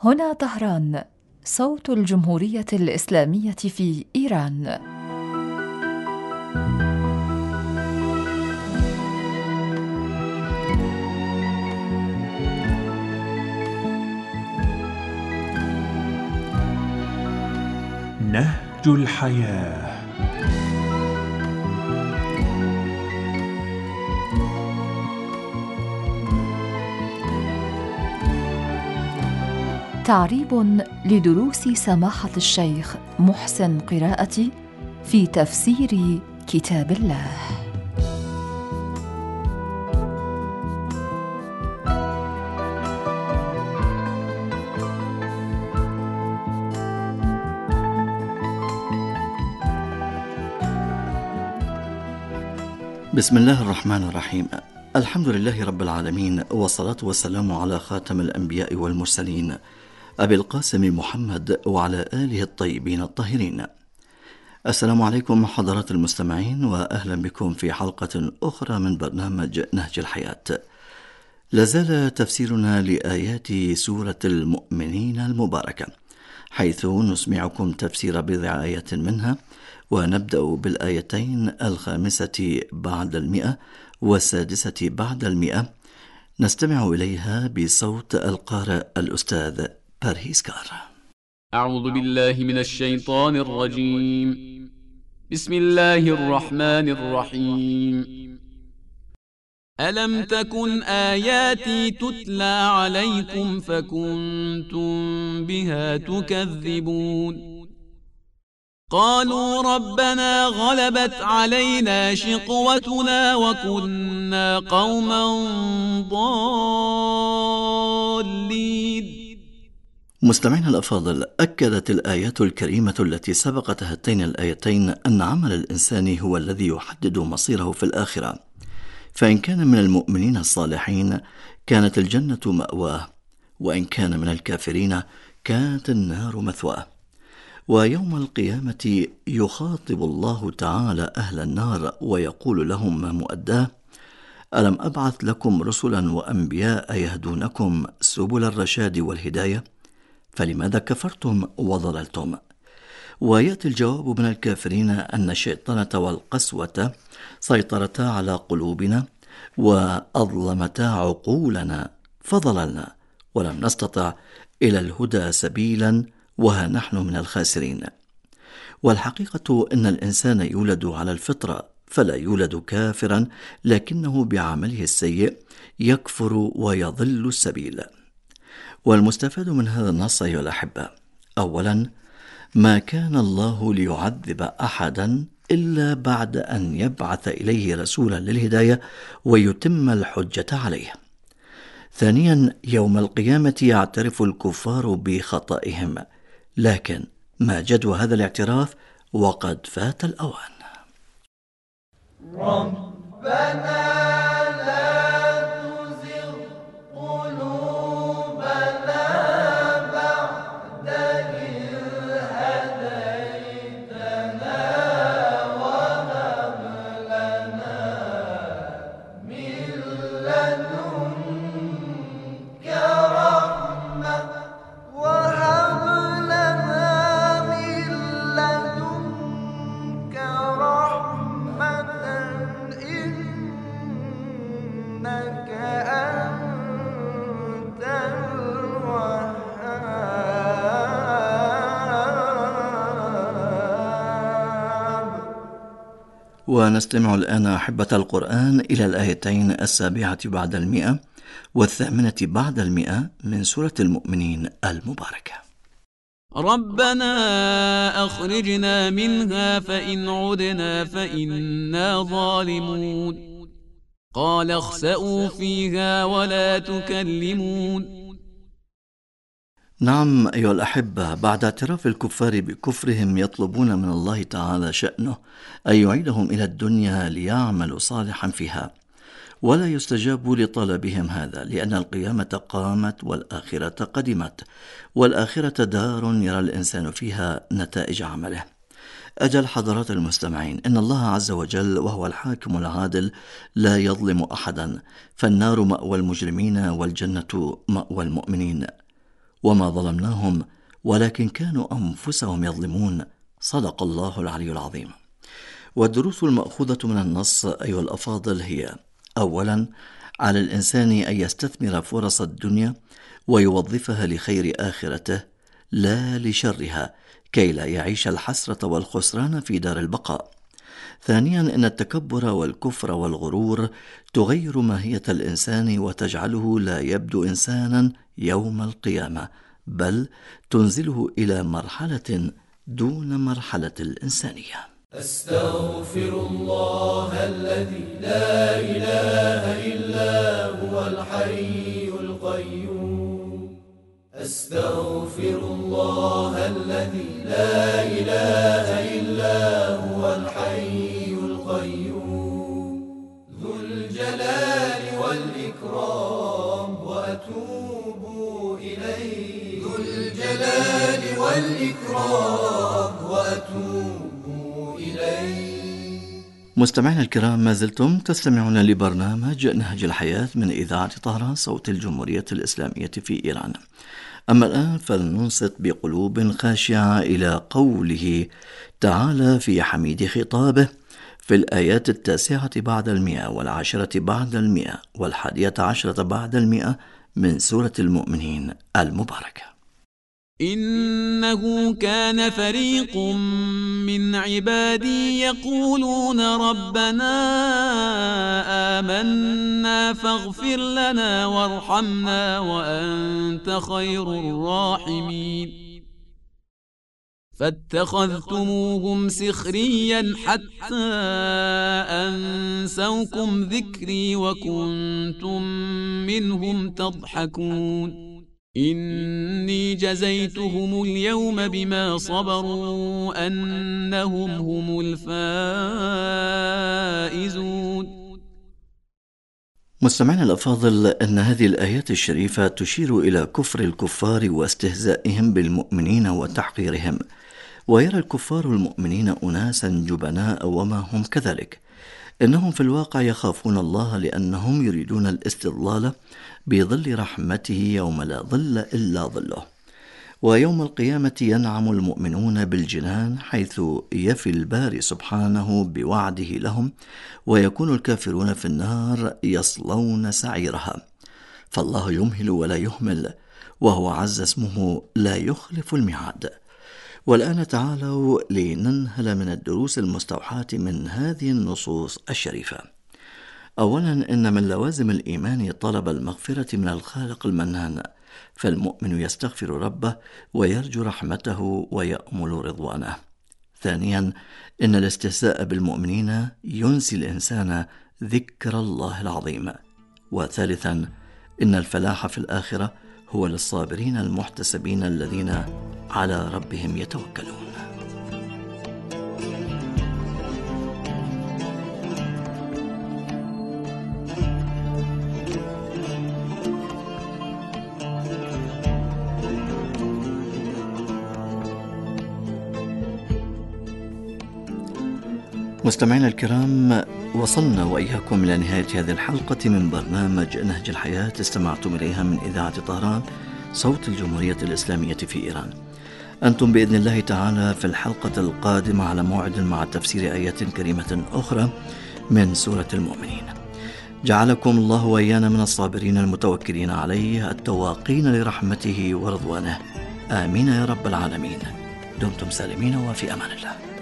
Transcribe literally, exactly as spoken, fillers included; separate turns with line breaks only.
هنا طهران، صوت الجمهورية الإسلامية في إيران.
نهج الحياة.
تعريب لدروس سماحة الشيخ محسن قراءتي في تفسير كتاب الله.
بسم الله الرحمن الرحيم. الحمد لله رب العالمين، والصلاة والسلام على خاتم الأنبياء والمرسلين أبي القاسم محمد وعلى آله الطيبين الطاهرين. السلام عليكم حضرات المستمعين، وأهلا بكم في حلقة أخرى من برنامج نهج الحياة. لازال تفسيرنا لآيات سورة المؤمنين المباركة، حيث نسمعكم تفسير بضع آيات منها، ونبدأ بالآيتين الخامسة بعد المئة والسادسة بعد المئة. نستمع إليها بصوت القارئ الأستاذ بارهيز كار.
أعوذ بالله من الشيطان الرجيم. بسم الله الرحمن الرحيم. ألم تكن آياتي تتلى عليكم فكنتم بها تكذبون. قالوا ربنا غلبت علينا شقوتنا وكنا قوما ضالين.
مستمعينا الأفاضل، أكدت الآيات الكريمة التي سبقت هاتين الآيتين أن عمل الإنسان هو الذي يحدد مصيره في الآخرة، فإن كان من المؤمنين الصالحين كانت الجنة مأواه، وإن كان من الكافرين كانت النار مثواه. ويوم القيامة يخاطب الله تعالى أهل النار ويقول لهم ما مؤداه: ألم أبعث لكم رسلا وأنبياء يهدونكم سبل الرشاد والهداية، فلماذا كفرتم وضللتم؟ ويأتي الجواب من الكافرين أن الشيطنة والقسوة سيطرتا على قلوبنا وأظلمتا عقولنا فضللنا، ولم نستطع إلى الهدى سبيلا، وها نحن من الخاسرين. والحقيقة أن الإنسان يولد على الفطرة، فلا يولد كافرا، لكنه بعمله السيء يكفر ويضل السبيل. والمستفاد من هذا النص أيها الأحبة: أولا، ما كان الله ليعذب أحدا إلا بعد أن يبعث إليه رسولا للهداية ويتم الحجة عليه. ثانيا، يوم القيامة يعترف الكفار بخطئهم، لكن ما جدوى هذا الاعتراف وقد فات الأوان.
ربنا
ونستمع الآن أحبة القرآن إلى الآيتين السابعة بعد المئة والثامنة بعد المئة من سورة المؤمنين المباركة.
ربنا أخرجنا منها فإن عدنا فإنا ظالمون. قال اخسئوا فيها ولا تكلمون.
نعم أيها الأحبة، بعد اعتراف الكفار بكفرهم يطلبون من الله تعالى شأنه أن يعيدهم إلى الدنيا ليعملوا صالحا فيها، ولا يستجاب لطلبهم هذا، لأن القيامة قامت والآخرة قدمت، والآخرة دار يرى الإنسان فيها نتائج عمله. أجل حضرات المستمعين، إن الله عز وجل وهو الحاكم العادل لا يظلم أحدا، فالنار مأوى المجرمين والجنة مأوى المؤمنين. وما ظلمناهم ولكن كانوا أنفسهم يظلمون. صدق الله العلي العظيم. والدروس المأخوذة من النص أيها الأفاضل هي: أولا، على الإنسان أن يستثمر فرص الدنيا ويوظفها لخير آخرته لا لشرها، كي لا يعيش الحسرة والخسران في دار البقاء. ثانيا، إن التكبر والكفر والغرور تغير ماهية الإنسان وتجعله لا يبدو إنسانا يوم القيامة، بل تنزله إلى مرحلة دون مرحلة الإنسانية.
أستغفر الله الذي لا إله إلا هو الحي القيوم. أستغفر الله الذي لا إله إلا هو الحي القيوم ذو الجلال والإكرام وأتوب إليه. ذو الجلال والإكرام وأتوب.
مستمعينا الكرام، ما زلتم تستمعون لبرنامج نهج الحياة من إذاعة طهران صوت الجمهورية الإسلامية في إيران. أما الآن فلننصت بقلوب خاشعة إلى قوله تعالى في حميد خطابه في الآيات التاسعة بعد المئة والعاشرة بعد المئة والحادية عشرة بعد المئة من سورة المؤمنين المباركة.
إنه كان فريق من عبادي يقولون ربنا آمنا فاغفر لنا وارحمنا وأنت خير الراحمين فاتخذتموهم سخريا حتى أنسوكم ذكري وكنتم منهم تضحكون إني جزيتهم اليوم بما صبروا أنهم هم الفائزون.
مستمعينا الأفاضل، أن هذه الآيات الشريفة تشير إلى كفر الكفار واستهزائهم بالمؤمنين وتحقيرهم، ويرى الكفار المؤمنين أناسا جبناء وما هم كذلك. إنهم في الواقع يخافون الله لأنهم يريدون الاستظلال بظل رحمته يوم لا ظل إلا ظله. ويوم القيامة ينعم المؤمنون بالجنان حيث يفي الباري سبحانه بوعده لهم، ويكون الكافرون في النار يصلون سعيرها. فالله يمهل ولا يهمل، وهو عز اسمه لا يخلف الميعاد. والآن تعالوا لننهل من الدروس المستوحاة من هذه النصوص الشريفة. أولا، إن من لوازم الإيمان طلب المغفرة من الخالق المنان، فالمؤمن يستغفر ربه ويرجو رحمته ويأمل رضوانه. ثانيا، إن الاستهزاء بالمؤمنين ينسي الإنسان ذكر الله العظيم. وثالثا، إن الفلاح في الآخرة هو للصابرين المحتسبين الذين على ربهم يتوكلون. مستمعينا الكرام، وصلنا وإياكم إلى نهاية هذه الحلقة من برنامج نهج الحياة، استمعتم إليها من إذاعة طهران صوت الجمهورية الإسلامية في إيران. أنتم بإذن الله تعالى في الحلقة القادمة على موعد مع تفسير آيات كريمة أخرى من سورة المؤمنين. جعلكم الله وإيانا من الصابرين المتوكلين عليه التواقين لرحمته ورضوانه، آمين يا رب العالمين. دمتم سالمين وفي أمان الله.